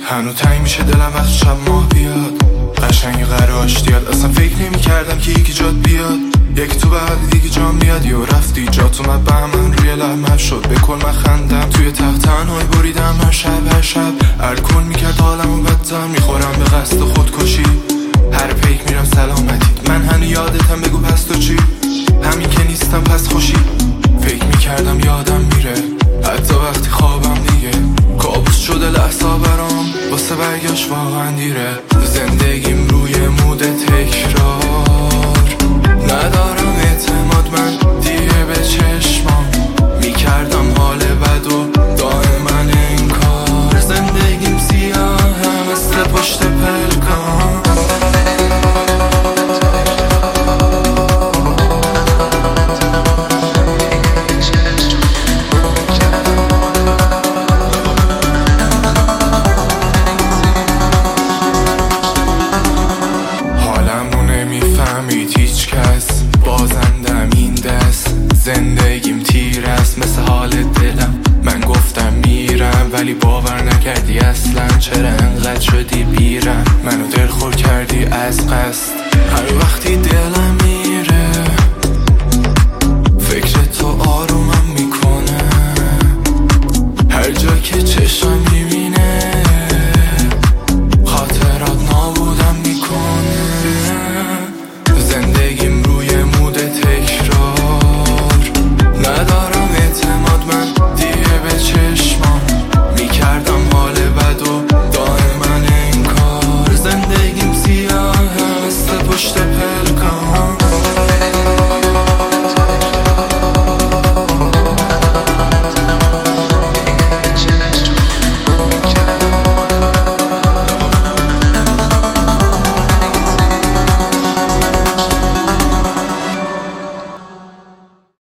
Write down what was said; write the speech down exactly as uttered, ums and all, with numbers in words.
هنو تنگ میشه دلم وقت شب ماه بیاد، قشنگ قراش دیاد. اصلا فکر نمی کردم که یکی جات بیاد، یکی تو بعد دیگه جام بیاد. یو رفتی جات اومد به من روی لحمه شد، به کل من خندم توی تخت تنهایی بریدم هر شب هر شب. الکل میکرد حالمو بدتر، میخورم به قصد خودکشی. هر پیک میرم سلامتی، من هنو یادتم بگو پس تو چی؟ همین که نیستم پس خوشی. فکر میکردم یادم میره حتی وقتی خوابم دیگه کابوس شده لحظه برام، واسه برگشت واقعا دیره. زندگیم روی مود تکرار، ندارم اعتماد من دیگه به چشمام. میکردم حال بد و دائما انکار، زندگیم سیاه مثل پشت پلکان. بازندم این دست، زندگیم تیر است مثل حال دلم. من گفتم میرم ولی باور نکردی اصلا، چرا انقدر شدی بیرم؟ منو دلخور کردی از قصد. هر وقتی دلم